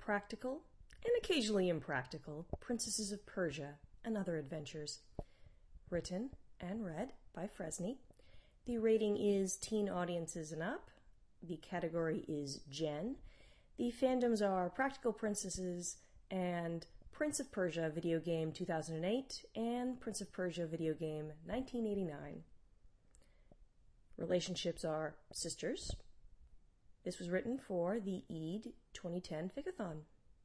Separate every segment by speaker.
Speaker 1: practical, and occasionally impractical, Princesses of Persia and Other Adventures. Written and read by Fresney. The rating is teen audiences and up. The category is Gen. The fandoms are Practical Princesses and Prince of Persia video game 2008 and Prince of Persia video game 1989. Relationships are sisters. This was written for the Eid 2010 Ficathon.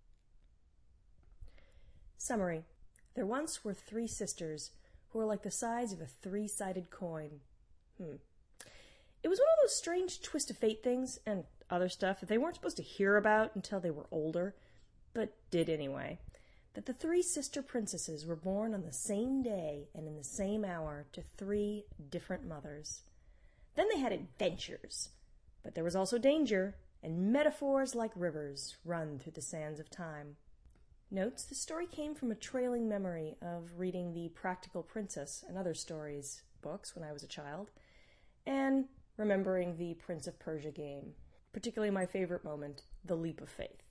Speaker 1: Summary. There once were 3 sisters who were like the size of a 3-sided coin. It was one of those strange twist of fate things and other stuff that they weren't supposed to hear about until they were older, but did anyway. That the 3 sister princesses were born on the same day and in the same hour to 3 different mothers. Then they had adventures, but there was also danger, and metaphors like rivers run through the sands of time. Notes, the story came from a trailing memory of reading the Practical Princess and Other Stories books when I was a child, and remembering the Prince of Persia game, particularly my favorite moment, the leap of faith.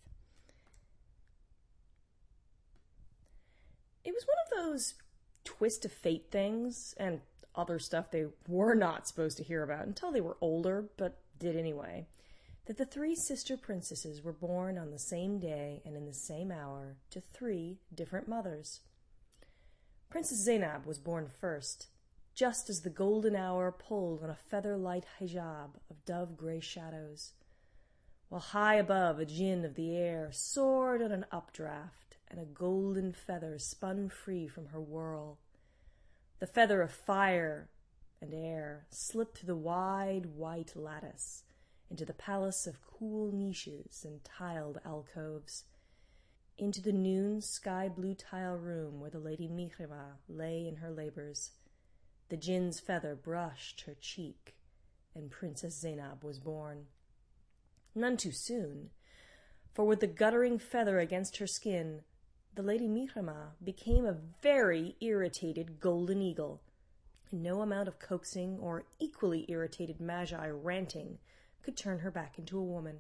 Speaker 1: It was one of those twist of fate things and other stuff they were not supposed to hear about until they were older, but did anyway, that the 3 sister princesses were born on the same day and in the same hour to 3 different mothers. Princess Zainab was born first, just as the golden hour pulled on a feather-light hijab of dove-gray shadows, while high above a djinn of the air soared on an updraft, and a golden feather spun free from her whirl. The feather of fire and air slipped through the wide white lattice into the palace of cool niches and tiled alcoves, into the noon sky-blue tile room where the Lady Mihrima lay in her labors. The djinn's feather brushed her cheek, and Princess Zainab was born. None too soon, for with the guttering feather against her skin, the Lady Mihrima became a very irritated golden eagle, and no amount of coaxing or equally irritated magi ranting could turn her back into a woman.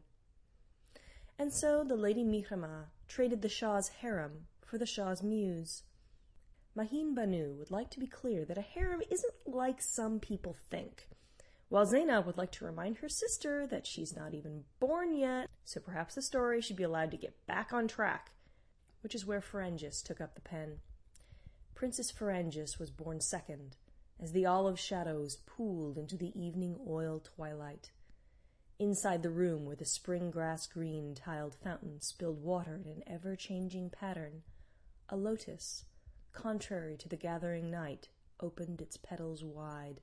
Speaker 1: And so the Lady Mihrima traded the Shah's harem for the Shah's muse. Mahin Banu would like to be clear that a harem isn't like some people think, while Zainab would like to remind her sister that she's not even born yet, so perhaps the story should be allowed to get back on track, which is where Ferengis took up the pen. Princess Ferengis was born second, as the olive shadows pooled into the evening oil twilight. Inside the room where the spring grass green tiled fountain spilled water in an ever-changing pattern, a lotus, contrary to the gathering night, opened its petals wide.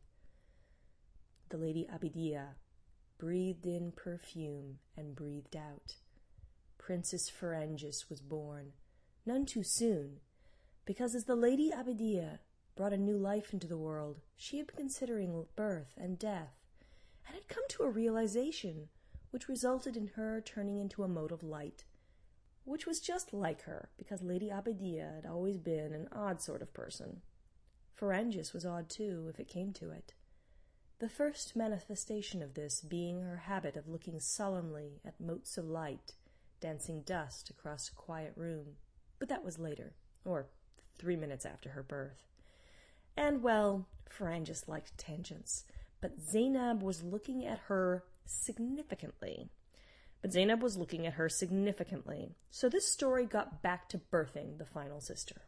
Speaker 1: The Lady Abidia breathed in perfume and breathed out. Princess Ferengis was born, none too soon, because as the Lady Abidia brought a new life into the world, she had been considering birth and death, and had come to a realization which resulted in her turning into a mote of light, which was just like her, because Lady Abidia had always been an odd sort of person. Ferengis was odd too, if it came to it. The first manifestation of this being her habit of looking solemnly at motes of light dancing dust across a quiet room, but that was later, or 3 minutes after her birth. And, well, Ferengis liked tangents, but Zainab was looking at her significantly. So this story got back to birthing the final sister.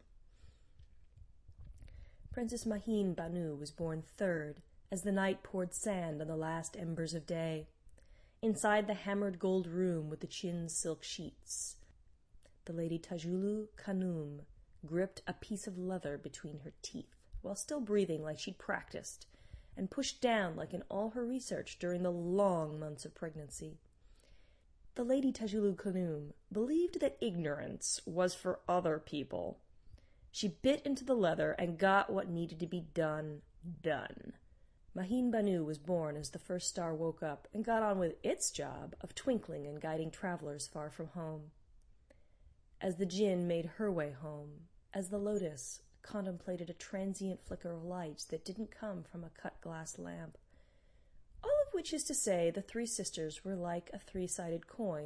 Speaker 1: Princess Mahin Banu was born third, as the night poured sand on the last embers of day. Inside the hammered gold room with the chin's silk sheets, the Lady Tajulu Khanum gripped a piece of leather between her teeth, while still breathing like she'd practiced, and pushed down like in all her research during the long months of pregnancy. The Lady Tajulu Khanum believed that ignorance was for other people. She bit into the leather and got what needed to be done. Mahin Banu was born as the first star woke up and got on with its job of twinkling and guiding travelers far from home. As the djinn made her way home, as the lotus contemplated a transient flicker of light that didn't come from a cut glass lamp, all of which is to say the 3 sisters were like a 3-sided coin,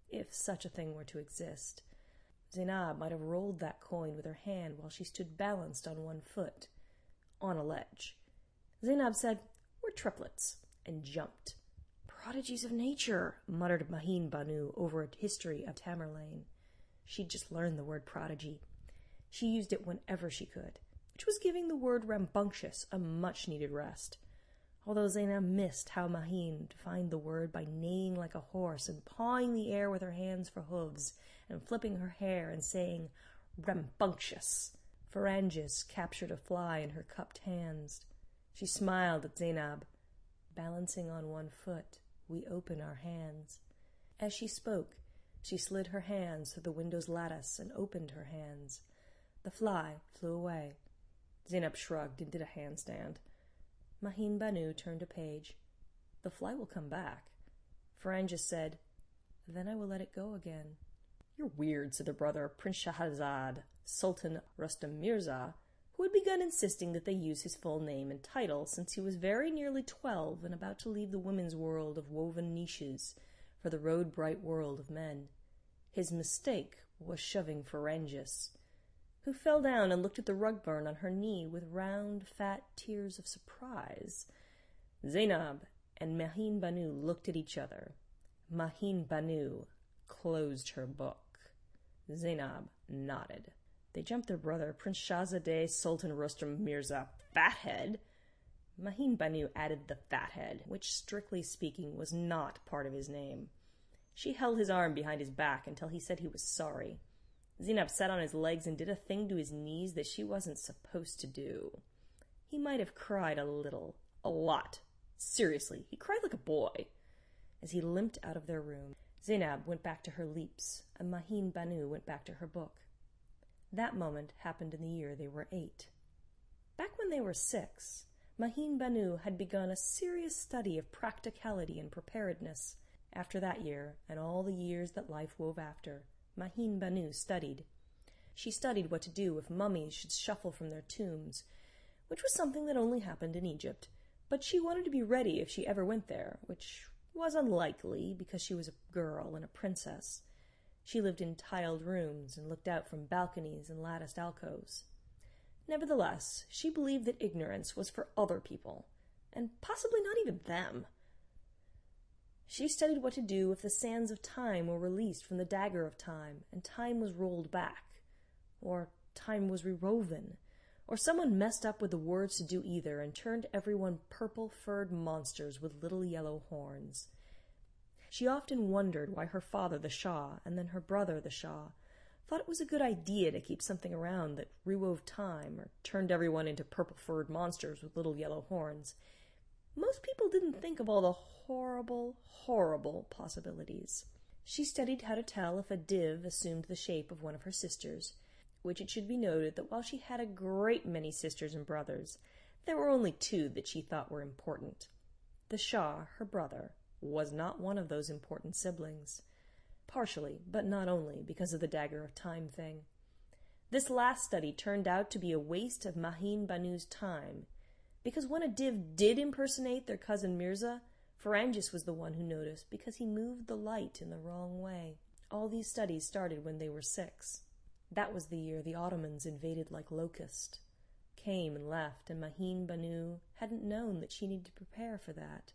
Speaker 1: if such a thing were to exist. Zainab might have rolled that coin with her hand while she stood balanced on one foot, on a ledge. Zainab said, "We're triplets," and jumped. "Prodigies of nature," muttered Maheen Banu over a history of Tamerlane. She'd just learned the word prodigy. She used it whenever she could, which was giving the word rambunctious a much-needed rest. Although Zainab missed how Maheen defined the word by neighing like a horse and pawing the air with her hands for hooves and flipping her hair and saying, "Rambunctious." Ferengis captured a fly in her cupped hands. She smiled at Zainab. "Balancing on one foot, we open our hands." As she spoke, she slid her hands through the window's lattice and opened her hands. The fly flew away. Zainab shrugged and did a handstand. Maheen Banu turned a page. "The fly will come back." Ferengis said, "Then I will let it go again." "You're weird," said the brother, Prince Shahrazad, Sultan Rustam Mirza, who had begun insisting that they use his full name and title since he was very nearly 12 and about to leave the women's world of woven niches for the road-bright world of men. His mistake was shoving Ferengis, who fell down and looked at the rug burn on her knee with round, fat tears of surprise. Zainab and Maheen Banu looked at each other. Maheen Banu closed her book. Zainab nodded. They jumped their brother, Prince Shahzadeh Sultan Rustam Mirza, Fathead. Maheen Banu added the Fathead, which, strictly speaking, was not part of his name. She held his arm behind his back until he said he was sorry. Zainab sat on his legs and did a thing to his knees that she wasn't supposed to do. He might have cried a little. A lot. Seriously, he cried like a boy. As he limped out of their room, Zainab went back to her leaps, and Maheen Banu went back to her book. That moment happened in the year they were 8. Back when they were 6, Maheen Banu had begun a serious study of practicality and preparedness. After that year, and all the years that life wove after, Maheen Banu studied. She studied what to do if mummies should shuffle from their tombs, which was something that only happened in Egypt, but she wanted to be ready if she ever went there, which was unlikely because she was a girl and a princess. She lived in tiled rooms and looked out from balconies and latticed alcoves. Nevertheless, she believed that ignorance was for other people, and possibly not even them. She studied what to do if the sands of time were released from the dagger of time, and time was rolled back, or time was rewoven, or someone messed up with the words to do either and turned everyone purple-furred monsters with little yellow horns. She often wondered why her father, the Shah, and then her brother, the Shah, thought it was a good idea to keep something around that rewove time or turned everyone into purple-furred monsters with little yellow horns. Most people didn't think of all the horrible, horrible possibilities. She studied how to tell if a div assumed the shape of one of her sisters, which it should be noted that while she had a great many sisters and brothers, there were only 2 that she thought were important. The Shah, her brother, was not one of those important siblings. Partially, but not only, because of the dagger of time thing. This last study turned out to be a waste of Maheen Banu's time, because when a div did impersonate their cousin Mirza, Ferengis was the one who noticed because he moved the light in the wrong way. All these studies started when they were 6. That was the year the Ottomans invaded like locusts, came and left, and Maheen Banu hadn't known that she needed to prepare for that.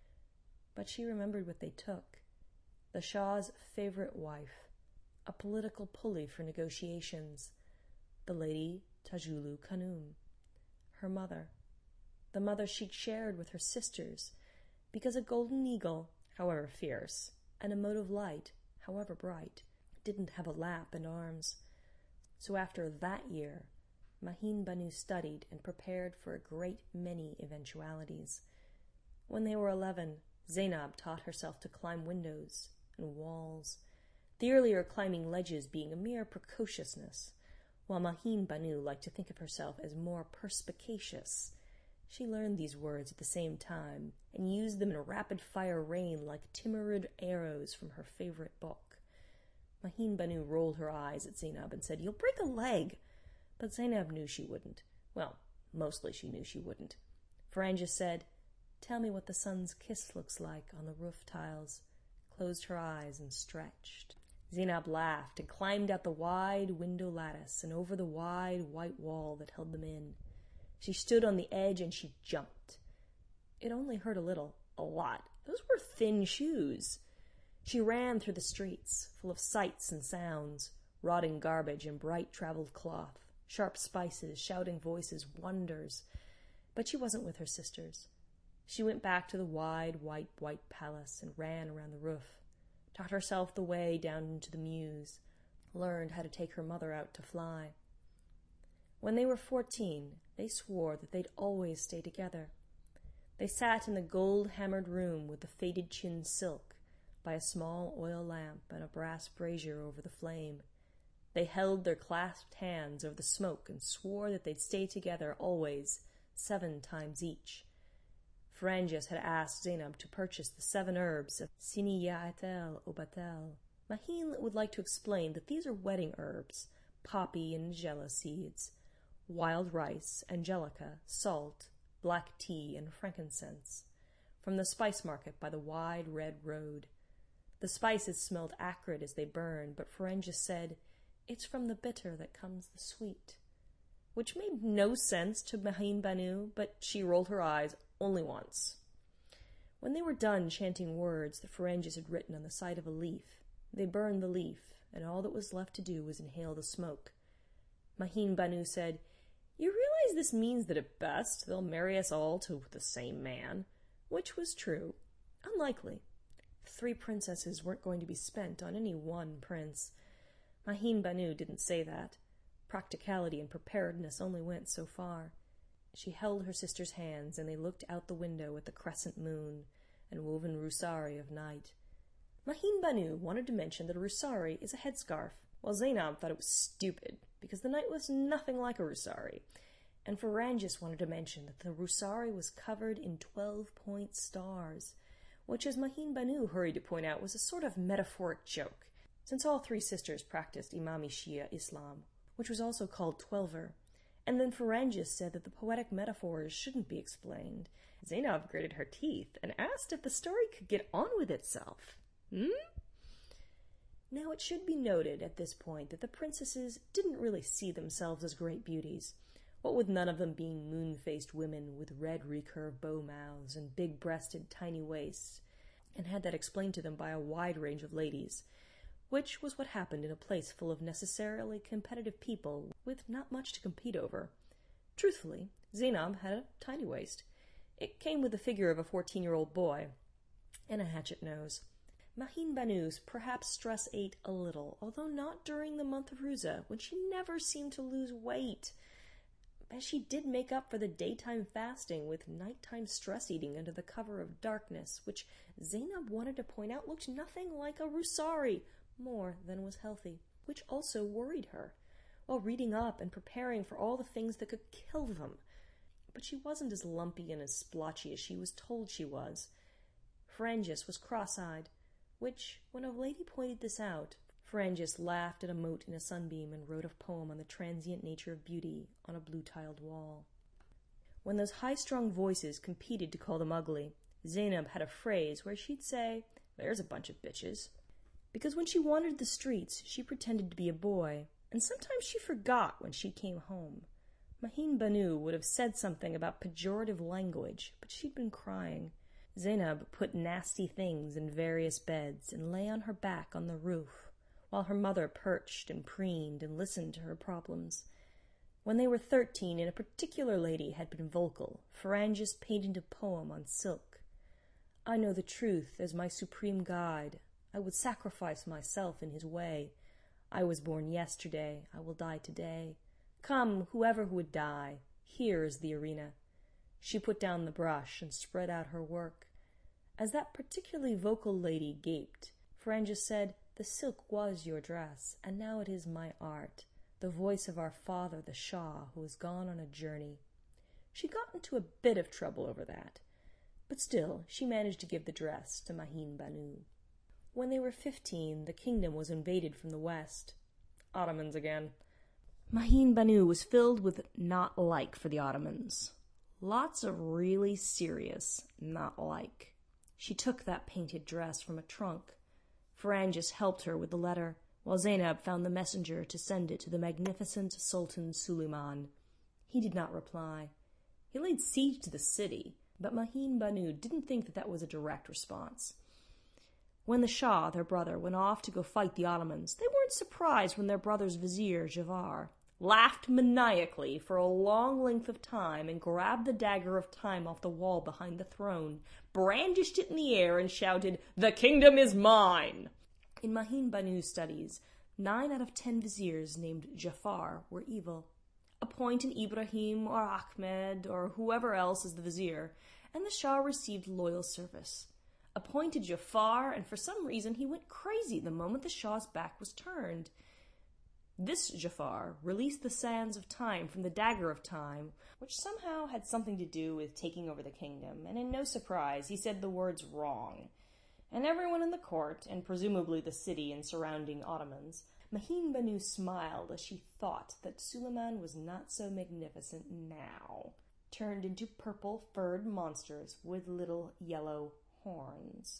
Speaker 1: But she remembered what they took. The Shah's favorite wife, a political pulley for negotiations, the Lady Tajulu Khanum, her mother, the mother she'd shared with her sisters, because a golden eagle, however fierce, and a mote of light, however bright, didn't have a lap and arms. So after that year, Maheen Banu studied and prepared for a great many eventualities. When they were 11, Zainab taught herself to climb windows and walls, the earlier climbing ledges being a mere precociousness, while Maheen Banu liked to think of herself as more perspicacious. She learned these words at the same time and used them in a rapid-fire rain like Timurid arrows from her favorite book. Maheen Banu rolled her eyes at Zainab and said, "You'll break a leg." But Zainab knew she wouldn't. Well, mostly she knew she wouldn't. Ferengis said, "Tell me what the sun's kiss looks like on the roof tiles. closed her eyes, and stretched. Zainab laughed and climbed out the wide window lattice and over the wide white wall that held them in. She stood on the edge and she jumped. It only hurt a little. A lot. Those were thin shoes. She ran through the streets, full of sights and sounds, rotting garbage and bright traveled cloth, sharp spices, shouting voices, wonders. But she wasn't with her sisters. She went back to the wide, white palace and ran around the roof, taught herself the way down into the mews, learned how to take her mother out to fly. When they were 14, they swore that they'd always stay together. They sat in the gold-hammered room with the faded chin silk, by a small oil lamp and a brass brazier over the flame. They held their clasped hands over the smoke and swore that they'd stay together always, 7 times each. Ferengis had asked Zainab to purchase the 7 herbs of Siniyat Obatel. Mahin would like to explain that these are wedding herbs, poppy and nigella seeds, wild rice, angelica, salt, black tea, and frankincense, from the spice market by the wide red road. The spices smelled acrid as they burned, but Ferengis said, "It's from the bitter that comes the sweet," which made no sense to Mahin Banu, but she rolled her eyes only once. When they were done chanting words that Ferengis had written on the side of a leaf, they burned the leaf, and all that was left to do was inhale the smoke. Mahin Banu said, "You realize this means that at best they'll marry us all to the same man," which was true. Unlikely. 3 princesses weren't going to be spent on any one prince. Mahin Banu didn't say that. Practicality and preparedness only went so far. She held her sister's hands, and they looked out the window at the crescent moon and woven rusari of night. Mahin Banu wanted to mention that a rusari is a headscarf, while Zainab thought it was stupid, because the night was nothing like a rusari, and Ferengis wanted to mention that the rusari was covered in 12-point stars, which, as Mahin Banu hurried to point out, was a sort of metaphoric joke, since all 3 sisters practiced Imami Shia Islam, which was also called Twelver. And then Ferengis said that the poetic metaphors shouldn't be explained. Zainab gritted her teeth and asked if the story could get on with itself. Now it should be noted at this point that the princesses didn't really see themselves as great beauties, what with none of them being moon-faced women with red recurve bow mouths and big-breasted tiny waists, and had that explained to them by a wide range of ladies, which was what happened in a place full of necessarily competitive people with not much to compete over. Truthfully, Zainab had a tiny waist. It came with the figure of a 14-year-old boy, and a hatchet nose. Mahin Banu's perhaps stress ate a little, although not during the month of Ruza, when she never seemed to lose weight. As she did make up for the daytime fasting with nighttime stress eating under the cover of darkness, which Zainab wanted to point out looked nothing like a rusari, more than was healthy, which also worried her, while reading up and preparing for all the things that could kill them. But she wasn't as lumpy and as splotchy as she was told she was. Ferengis was cross-eyed, which, when a lady pointed this out, Ferengis laughed at a mote in a sunbeam and wrote a poem on the transient nature of beauty on a blue-tiled wall. When those high-strung voices competed to call them ugly, Zainab had a phrase where she'd say, "There's a bunch of bitches." Because when she wandered the streets, she pretended to be a boy, and sometimes she forgot when she came home. Mahin Banu would have said something about pejorative language, but she'd been crying. Zainab put nasty things in various beds and lay on her back on the roof, while her mother perched and preened and listened to her problems. When they were 13 and a particular lady had been vocal, Ferengis painted a poem on silk. "I know the truth as my supreme guide. I would sacrifice myself in his way. I was born yesterday, I will die today. Come, whoever would die, here is the arena." She put down the brush and spread out her work. As that particularly vocal lady gaped, Ferengis said, "The silk was your dress, and now it is my art, the voice of our father, the Shah, who has gone on a journey." She got into a bit of trouble over that, but still she managed to give the dress to Mahin Banu. When they were 15, the kingdom was invaded from the west. Ottomans again. Mahin Banu was filled with not like for the Ottomans. Lots of really serious not like. She took that painted dress from a trunk, Ferengis helped her with the letter, while Zainab found the messenger to send it to the magnificent Sultan Suleiman. He did not reply. He laid siege to the city, but Mahin Banu didn't think that was a direct response. When the Shah, their brother, went off to go fight the Ottomans, they weren't surprised when their brother's vizier, Jafar, laughed maniacally for a long length of time and grabbed the dagger of time off the wall behind the throne, brandished it in the air, and shouted, "The kingdom is mine!" In Mahin Banu's studies, 9 out of 10 viziers named Jafar were evil. Appoint an Ibrahim or Ahmed or whoever else as the vizier, and the Shah received loyal service. Appointed Jafar, and for some reason he went crazy the moment the Shah's back was turned. This Jafar released the sands of time from the dagger of time, which somehow had something to do with taking over the kingdom, and in no surprise he said the words wrong. And everyone in the court, and presumably the city and surrounding Ottomans, Mahin Banu smiled as she thought that Suleiman was not so magnificent now, turned into purple-furred monsters with little yellow horns.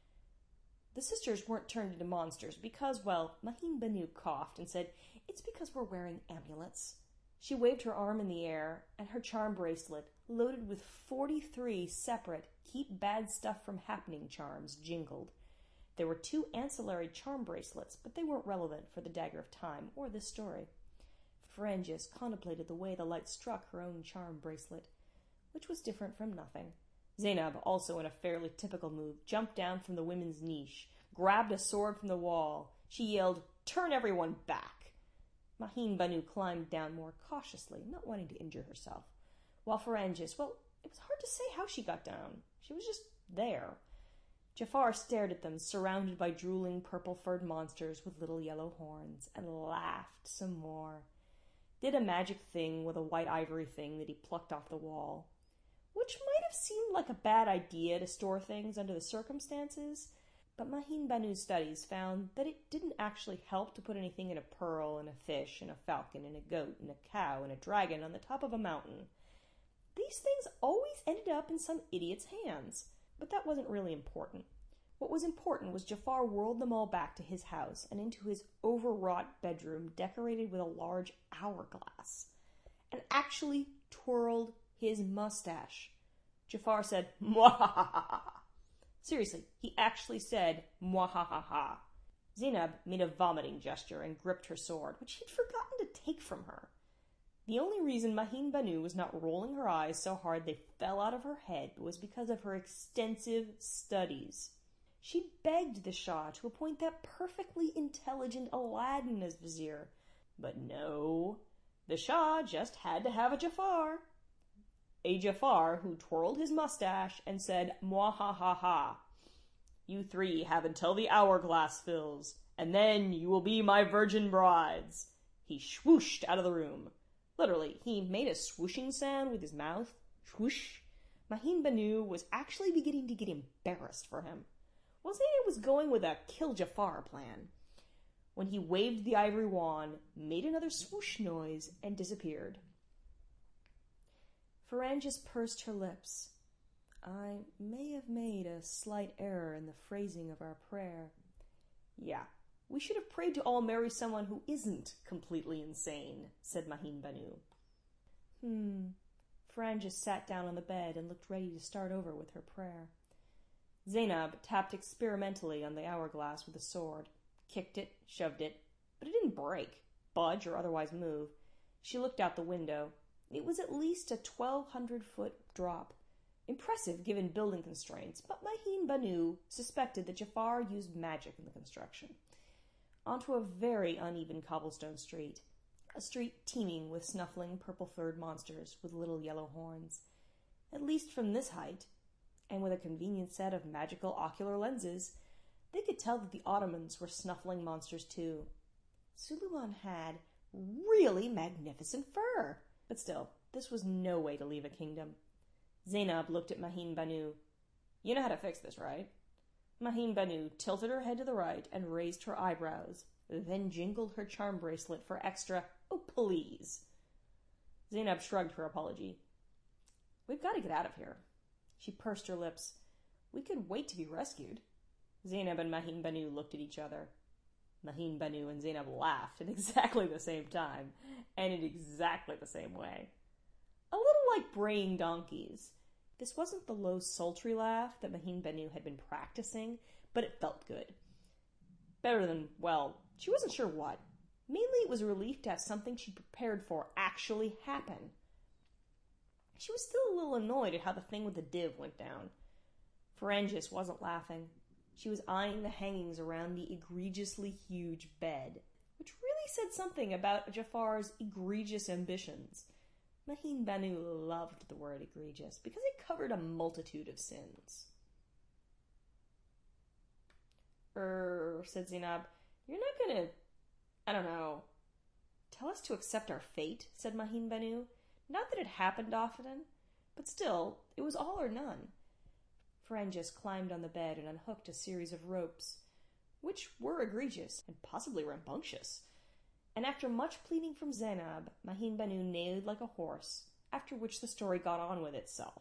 Speaker 1: The sisters weren't turned into monsters because, well, Mahin Banu coughed and said, "It's because we're wearing amulets." She waved her arm in the air, and her charm bracelet, loaded with 43 separate keep bad stuff from happening charms, jingled. There were 2 ancillary charm bracelets, but they weren't relevant for the Dagger of Time or this story. Ferengis contemplated the way the light struck her own charm bracelet, which was different from nothing. Zainab, also in a fairly typical move, jumped down from the women's niche, grabbed a sword from the wall. She yelled, "Turn everyone back!" Mahin Banu climbed down more cautiously, not wanting to injure herself, while Ferengis, well, it was hard to say how she got down. She was just there. Jafar stared at them, surrounded by drooling purple-furred monsters with little yellow horns, and laughed some more. Did a magic thing with a white ivory thing that he plucked off the wall, which might have seemed like a bad idea to store things under the circumstances, but Mahin Banu's studies found that it didn't actually help to put anything in a pearl and a fish and a falcon and a goat and a cow and a dragon on the top of a mountain. These things always ended up in some idiot's hands, but that wasn't really important. What was important was Jafar whirled them all back to his house and into his overwrought bedroom decorated with a large hourglass, and actually twirled his mustache. Jafar said, "Mwahahaha." Seriously, he actually said, "Mwahahaha." Zainab made a vomiting gesture and gripped her sword, which he'd forgotten to take from her. The only reason Mahin Banu was not rolling her eyes so hard they fell out of her head was because of her extensive studies. She begged the Shah to appoint that perfectly intelligent Aladdin as vizier, but no, the Shah just had to have a Jafar. A Jafar who twirled his mustache and said, "Mwahahaha. You 3 have until the hourglass fills, and then you will be my virgin brides." He swooshed out of the room. Literally, he made a swooshing sound with his mouth. Swoosh. Mahin Banu was actually beginning to get embarrassed for him. Zainab was going with a kill Jafar plan, when he waved the ivory wand, made another swoosh noise, and disappeared. Ferengis pursed her lips. "I may have made a slight error in the phrasing of our prayer." "Yeah, we should have prayed to all marry someone who isn't completely insane," said Mahin Banu. Ferengis sat down on the bed and looked ready to start over with her prayer. Zainab tapped experimentally on the hourglass with a sword, kicked it, shoved it, but it didn't break, budge, or otherwise move. She looked out the window. It was at least a 1,200-foot drop. Impressive given building constraints, but Mahin Banu suspected that Jafar used magic in the construction. Onto a very uneven cobblestone street, a street teeming with snuffling purple-furred monsters with little yellow horns. At least from this height, and with a convenient set of magical ocular lenses, they could tell that the Ottomans were snuffling monsters too. Suleiman had really magnificent fur, but still, this was no way to leave a kingdom. Zainab looked at Mahin Banu. "You know how to fix this, right?" Mahin Banu tilted her head to the right and raised her eyebrows, then jingled her charm bracelet for extra, "Oh, please." Zainab shrugged her apology. "We've got to get out of here." She pursed her lips. "We could wait to be rescued." Zainab and Mahin Banu looked at each other. Mahin Banu and Zainab laughed at exactly the same time, and in exactly the same way. A little like braying donkeys. This wasn't the low, sultry laugh that Mahin Banu had been practicing, but it felt good. Better than, well, she wasn't sure what. Mainly it was a relief to have something she'd prepared for actually happen. She was still a little annoyed at how the thing with the div went down. Ferengis wasn't laughing. She was eyeing the hangings around the egregiously huge bed, which really said something about Jafar's egregious ambitions. Mahin Banu loved the word egregious because it covered a multitude of sins. Said Zainab, you're not gonna, I don't know, tell us to accept our fate, said Mahin Banu. Not that it happened often, but still, it was all or none. Ferengis climbed on the bed and unhooked a series of ropes, which were egregious and possibly rambunctious. And after much pleading from Zainab, Mahin Banu neighed like a horse, after which the story got on with itself.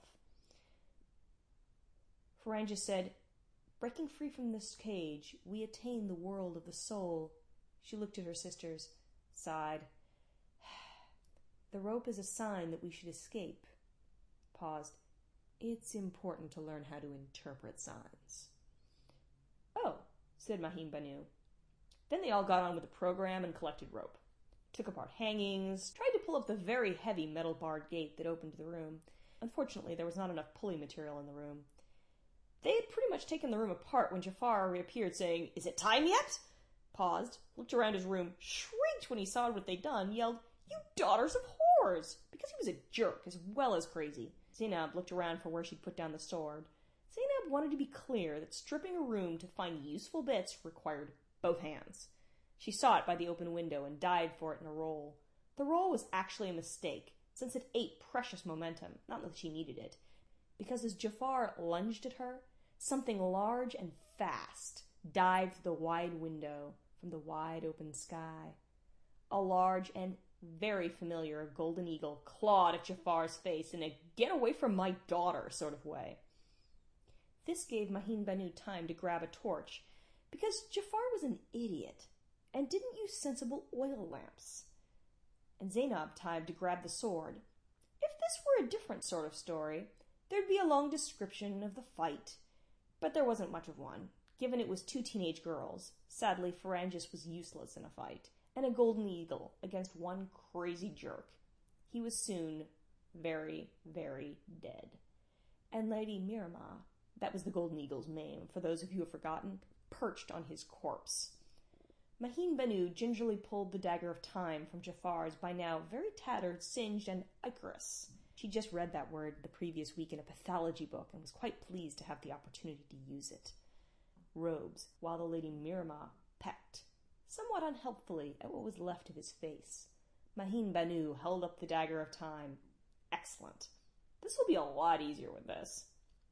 Speaker 1: Ferengis said, breaking free from this cage, we attain the world of the soul. She looked at her sisters, sighed. The rope is a sign that we should escape. Paused. It's important to learn how to interpret signs. Oh, said Mahin Banu. Then they all got on with the program and collected rope. Took apart hangings, tried to pull up the very heavy metal barred gate that opened to the room. Unfortunately, there was not enough pulley material in the room. They had pretty much taken the room apart when Jafar reappeared saying, Is it time yet? Paused, looked around his room, shrieked when he saw what they'd done, yelled, You daughters of whores! Because he was a jerk as well as crazy. Zainab looked around for where she'd put down the sword. Zainab wanted to be clear that stripping a room to find useful bits required both hands. She saw it by the open window and dived for it in a roll. The roll was actually a mistake, since it ate precious momentum, not that she needed it, because as Jafar lunged at her, something large and fast dived through the wide window from the wide open sky. A large and very familiar golden eagle clawed at Jafar's face in a get-away-from-my-daughter sort of way. This gave Mahin Banu time to grab a torch, because Jafar was an idiot and didn't use sensible oil lamps. And Zainab time to grab the sword. If this were a different sort of story, there'd be a long description of the fight, but there wasn't much of one, given it was two teenage girls. Sadly, Ferengis was useless in a fight, and a golden eagle against one crazy jerk. He was soon very, very dead. And Lady Mirama, that was the golden eagle's name, for those of you who have forgotten, perched on his corpse. Mahin Banu gingerly pulled the dagger of time from Jafar's by now very tattered, singed, and Icarus. She just read that word the previous week in a pathology book and was quite pleased to have the opportunity to use it. Robes, while the Lady Mirama pecked, somewhat unhelpfully, at what was left of his face. Mahin Banu held up the dagger of time. Excellent. This will be a lot easier with this.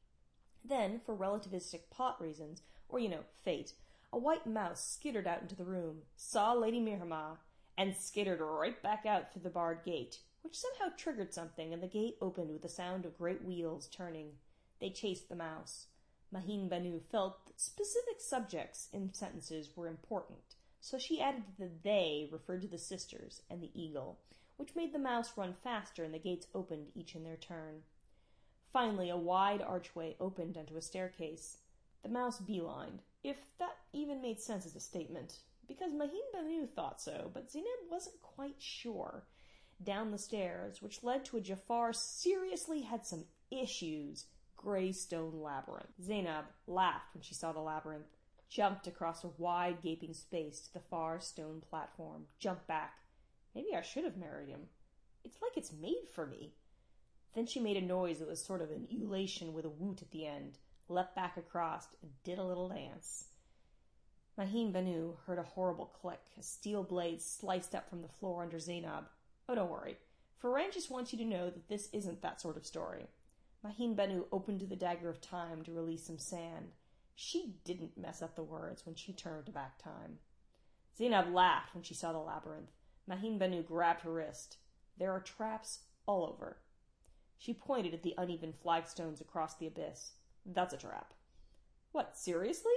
Speaker 1: Then, for relativistic plot reasons, or, fate, a white mouse skittered out into the room, saw Lady Mirama, and skittered right back out through the barred gate, which somehow triggered something, and the gate opened with the sound of great wheels turning. They chased the mouse. Mahin Banu felt that specific subjects in sentences were important, so she added that the they referred to the sisters and the eagle, which made the mouse run faster and the gates opened each in their turn. Finally, a wide archway opened onto a staircase. The mouse beelined, if that even made sense as a statement, because Mahin Banu thought so, but Zainab wasn't quite sure. Down the stairs, which led to a Jafar seriously had some issues, gray stone labyrinth. Zainab laughed when she saw the labyrinth, jumped across a wide gaping space to the far stone platform, jumped back. Maybe I should have married him. It's like it's made for me. Then she made a noise that was sort of an ululation with a woot at the end, leapt back across, and did a little dance. Mahin Banu heard a horrible click as steel blades sliced up from the floor under Zainab. Oh, don't worry. Ferengis wants you to know that this isn't that sort of story. Mahin Banu opened the dagger of time to release some sand. She didn't mess up the words when she turned back time. Zainab laughed when she saw the labyrinth. Mahin Banu grabbed her wrist. There are traps all over. She pointed at the uneven flagstones across the abyss. That's a trap. What, seriously?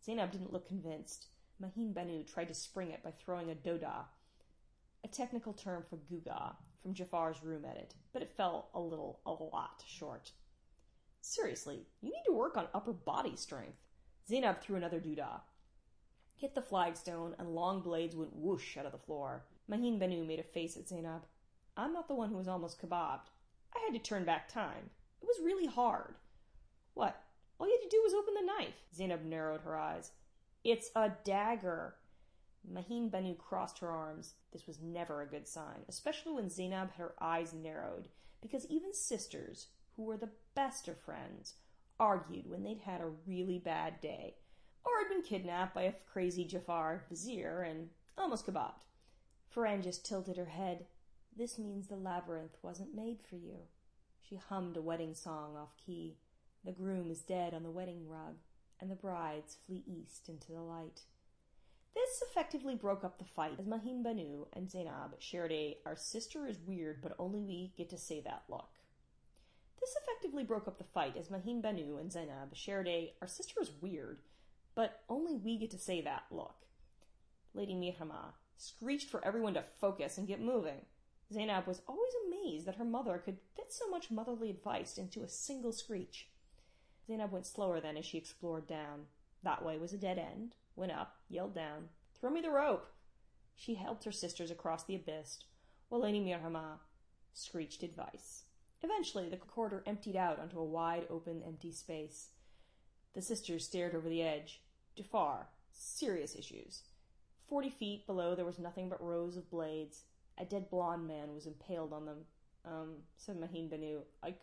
Speaker 1: Zainab didn't look convinced. Mahin Banu tried to spring it by throwing a doda, a technical term for gewgaw, from Jafar's room at it, but it fell a lot short. Seriously, you need to work on upper body strength. Zainab threw another doodah. Hit the flagstone, and long blades went whoosh out of the floor. Mahin Banu made a face at Zainab. I'm not the one who was almost kebabbed. I had to turn back time. It was really hard. What? All you had to do was open the knife. Zainab narrowed her eyes. It's a dagger. Mahin Banu crossed her arms. This was never a good sign, especially when Zainab had her eyes narrowed, because even sisters, who were the best of friends, argued when they'd had a really bad day, or had been kidnapped by a crazy Jafar vizier and almost kebabbed. Farangis tilted her head. This means the labyrinth wasn't made for you. She hummed a wedding song off key. The groom is dead on the wedding rug, and the brides flee east into the light. This effectively broke up the fight, as Mahin Banu and Zainab shared a "our sister is weird, but only we get to say that" look. This effectively broke up the fight, as Mahin Banu and Zainab shared a "our sister is weird, but only we get to say that" look. Lady Mihrama screeched for everyone to focus and get moving. Zainab was always amazed that her mother could fit so much motherly advice into a single screech. Zainab went slower then as she explored down. That way was a dead end. Went up, yelled down, "Throw me the rope!" She helped her sisters across the abyss, while Lady Mihrama screeched advice. Eventually, the corridor emptied out onto a wide, open, empty space. The sisters stared over the edge. Jafar. Serious issues. 40 feet below there was nothing but rows of blades. A dead blonde man was impaled on them. Said Mahin Banu.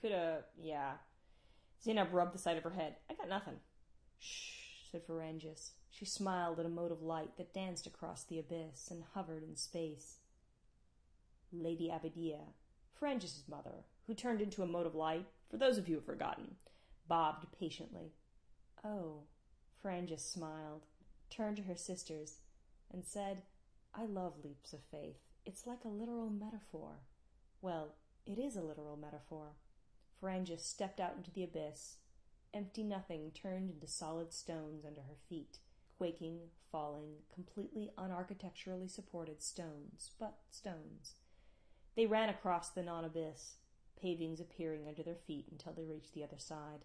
Speaker 1: Yeah. Zainab rubbed the side of her head. I got nothing. Shh, said Farangis. She smiled at a mote of light that danced across the abyss and hovered in space. Lady Abadia, Farangis' mother, who turned into a mote of light, for those of you who have forgotten, bobbed patiently. Oh, Farangis smiled, turned to her sisters, and said, I love leaps of faith. It's like a literal metaphor. Well, it is a literal metaphor. Farangis stepped out into the abyss. Empty nothing turned into solid stones under her feet. Quaking, falling, completely unarchitecturally supported stones, but stones. They ran across the non-abyss, pavings appearing under their feet until they reached the other side.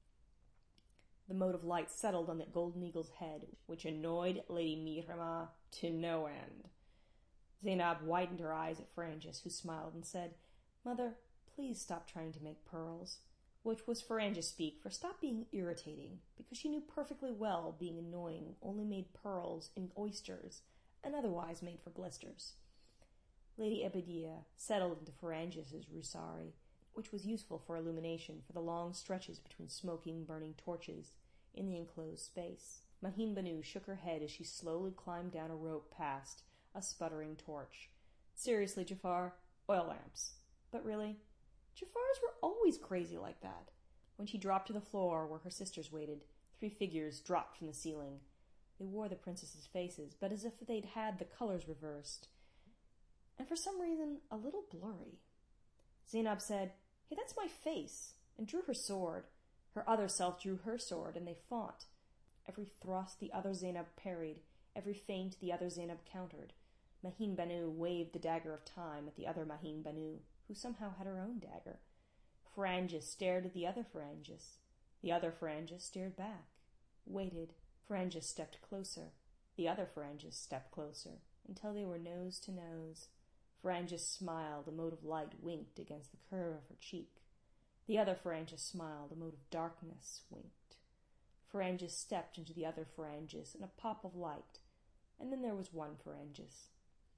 Speaker 1: The mote of light settled on the golden eagle's head, which annoyed Lady Mihrama to no end. Zainab widened her eyes at Farangis, who smiled and said, Mother, please stop trying to make pearls, which was Farangis speak for stop being irritating, because she knew perfectly well being annoying only made pearls in oysters, and otherwise made for blisters. Lady Abadia settled into Farangis' rusari, which was useful for illumination for the long stretches between smoking, burning torches in the enclosed space. Mahin Banu shook her head as she slowly climbed down a rope past a sputtering torch. Seriously, Jafar, oil lamps. But really, Jafars were always crazy like that. When she dropped to the floor where her sisters waited, 3 figures dropped from the ceiling. They wore the princesses' faces, but as if they'd had the colors reversed, and for some reason a little blurry. Zainab said, Hey, that's my face, and drew her sword. Her other self drew her sword, and they fought. Every thrust the other Zainab parried, every feint the other Zainab countered. Mahin Banu waved the dagger of time at the other Mahin Banu, who somehow had her own dagger. Farangis stared at the other Farangis. The other Farangis stared back, waited. Farangis stepped closer. The other Farangis stepped closer, until they were nose to nose. Farangis smiled, a mote of light winked against the curve of her cheek. The other Farangis smiled, a mote of darkness winked. Farangis stepped into the other Farangis in a pop of light, and then there was one Farangis.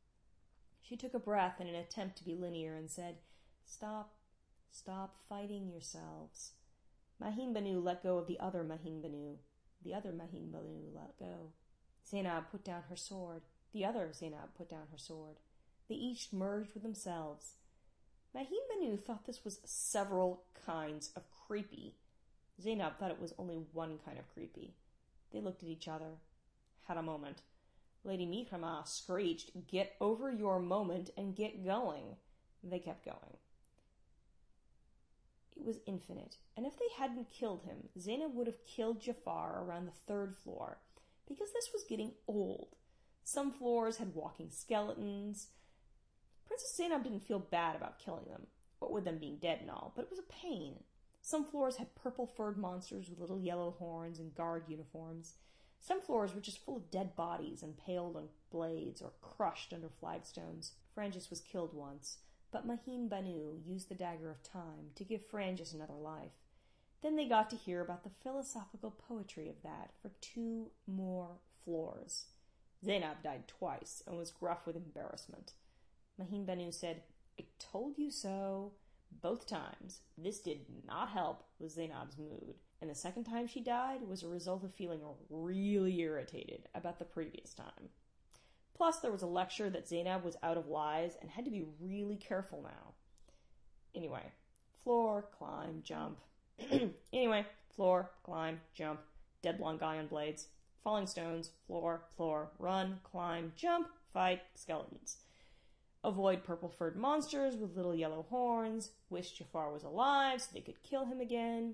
Speaker 1: She took a breath in an attempt to be linear and said, Stop fighting yourselves. Mahin Banu let go of the other Mahin Banu. The other Mahin Banu let go. Zainab put down her sword. The other Zainab put down her sword. They each merged with themselves. Mahin Banu thought this was several kinds of creepy. Zainab thought it was only one kind of creepy. They looked at each other, had a moment. Lady Mihrama screeched, Get over your moment and get going. They kept going. It was infinite, and if they hadn't killed him, Zainab would have killed Jafar around the 3rd floor, because this was getting old. Some floors had walking skeletons. Princess Zainab didn't feel bad about killing them, what with them being dead and all, but it was a pain. Some floors had purple-furred monsters with little yellow horns and guard uniforms. Some floors were just full of dead bodies impaled on blades or crushed under flagstones. Frangis was killed once, but Mahin Banu used the Dagger of Time to give Frangis another life. Then they got to hear about the philosophical poetry of that for 2 more floors. Zainab died twice and was gruff with embarrassment. Mahin Banu said, "I told you so." Both times. This did not help with Zainab's mood, and the second time she died was a result of feeling really irritated about the previous time. Plus, there was a lecture that Zainab was out of lies and had to be really careful now. Anyway, floor, climb, jump. Floor, climb, jump. Dead blonde guy on blades. Falling stones, floor, run, climb, jump, fight, skeletons. Avoid purple-furred monsters with little yellow horns. Wish Jafar was alive so they could kill him again.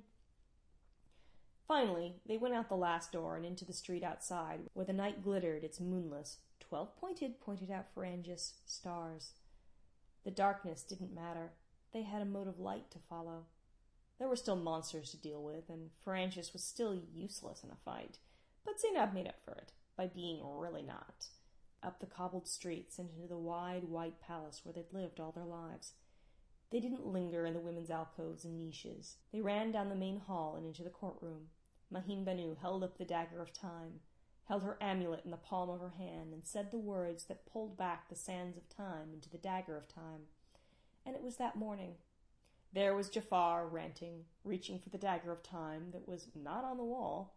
Speaker 1: Finally, they went out the last door and into the street outside, where the night glittered its moonless, 12-pointed, pointed-out Frangis stars. The darkness didn't matter. They had a mode of light to follow. There were still monsters to deal with, and Frangis was still useless in a fight, but Zainab made up for it by being really not. Up the cobbled streets and into the wide white palace where they'd lived all their lives. They didn't linger in the women's alcoves and niches. They ran down the main hall and into the courtroom. Mahin Banu held up the Dagger of Time, held her amulet in the palm of her hand, and said the words that pulled back the sands of time into the Dagger of Time. And it was that morning. There was Jafar ranting, reaching for the Dagger of Time that was not on the wall.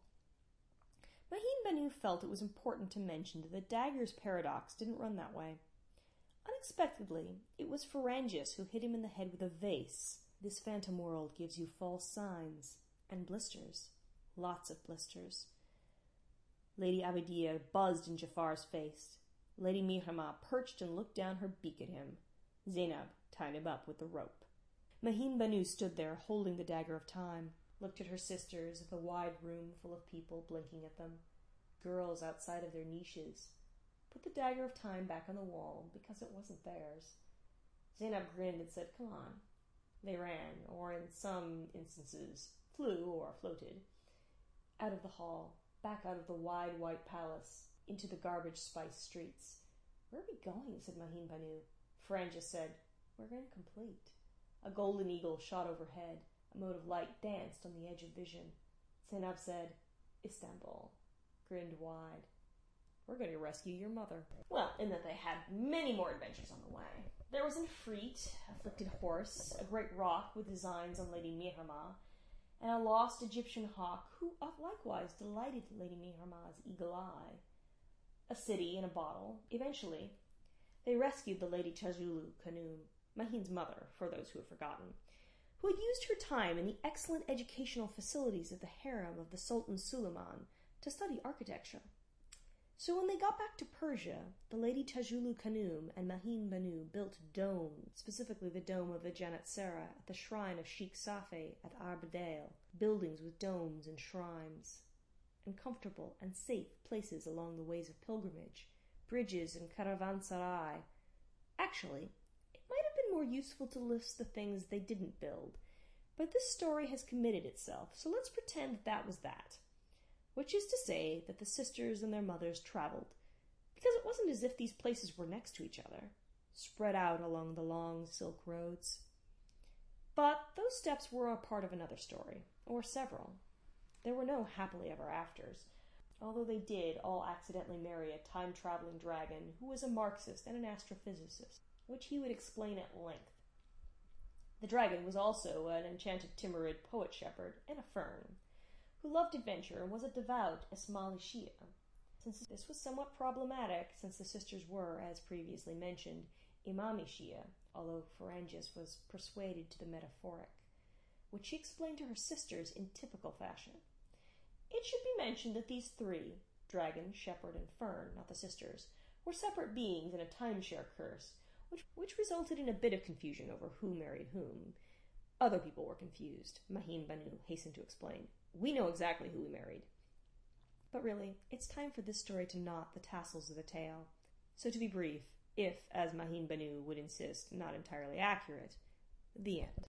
Speaker 1: Mahin Banu felt it was important to mention that the dagger's paradox didn't run that way. Unexpectedly, it was Frangis who hit him in the head with a vase. This phantom world gives you false signs and blisters. Lots of blisters. Lady Abidia buzzed in Jafar's face. Lady Mihrama perched and looked down her beak at him. Zainab tied him up with the rope. Mahin Banu stood there holding the Dagger of Time, looked at her sisters at the wide room full of people blinking at them, girls outside of their niches, put the Dagger of Time back on the wall because it wasn't theirs. Zainab grinned and said, "Come on." They ran, or in some instances flew or floated, out of the hall, back out of the wide white palace, into the garbage-spiced streets. "Where are we going?" said Mahin Banu. Frangis said, "We're going to complete." A golden eagle shot overhead. A mode of light danced on the edge of vision. Zainab said, "Istanbul," grinned wide. "We're going to rescue your mother." Well, in that they had many more adventures on the way. There was an Ifrit, afflicted horse, a great roc with designs on Lady Mihrama, and a lost Egyptian hawk who likewise delighted Lady Mihrama's eagle eye. A city in a bottle. Eventually, they rescued the Lady Tajulu Khanum, Mahin's mother, for those who have forgotten, who had used her time in the excellent educational facilities of the harem of the Sultan Suleiman to study architecture. So when they got back to Persia, the Lady Tajulu Khanum and Mahin Banu built domes, specifically the dome of the Janitsara at the shrine of Sheikh Safeh at Arbadale, buildings with domes and shrines, and comfortable and safe places along the ways of pilgrimage, bridges and caravanserai. Actually, it might have been more useful to list the things they didn't build, but this story has committed itself, so let's pretend that was that. Which is to say that the sisters and their mothers traveled, because it wasn't as if these places were next to each other, spread out along the long silk roads. But those steps were a part of another story, or several. There were no happily ever afters, although they did all accidentally marry a time-traveling dragon who was a Marxist and an astrophysicist, which he would explain at length. The dragon was also an enchanted Timurid poet shepherd and a fern, who loved adventure and was a devout Ismaili Shia. Since this was somewhat problematic, since the sisters were, as previously mentioned, Imami Shia, although Frangis was persuaded to the metaphoric, which she explained to her sisters in typical fashion. It should be mentioned that these three, dragon, shepherd, and fern, not the sisters, were separate beings in a timeshare curse, which resulted in a bit of confusion over who married whom. Other people were confused, Mahin Banu hastened to explain. "We know exactly who we married." But really, it's time for this story to knot the tassels of the tale. So to be brief, if, as Mahin Banu would insist, not entirely accurate, the end.